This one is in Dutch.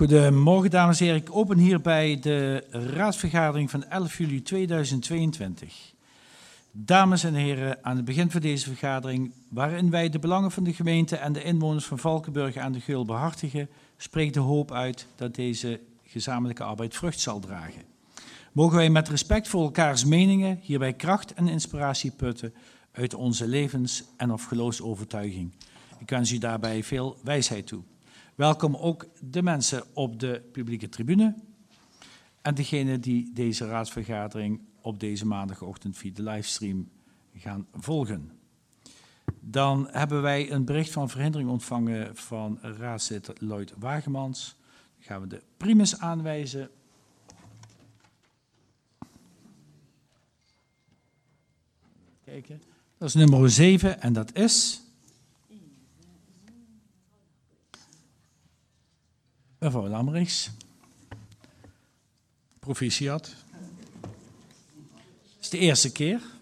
Goedemorgen, dames en heren. Ik open hierbij de raadsvergadering van 11 juli 2022. Dames en heren, aan het begin van deze vergadering, waarin wij de belangen van de gemeente en de inwoners van Valkenburg aan de Geul behartigen, spreekt de hoop uit dat deze gezamenlijke arbeid vrucht zal dragen. Mogen wij met respect voor elkaars meningen hierbij kracht en inspiratie putten uit onze levens- en of geloofsovertuiging. Ik wens u daarbij veel wijsheid toe. Welkom ook de mensen op de publieke tribune en degenen die deze raadsvergadering op deze maandagochtend via de livestream gaan volgen. Dan hebben wij een bericht van verhindering ontvangen van raadslid Lloyd Wagemans. Dan gaan we de primus aanwijzen. Kijken. Dat is nummer 7 en dat is... Mevrouw Lammerichs, proficiat. Het is de eerste keer.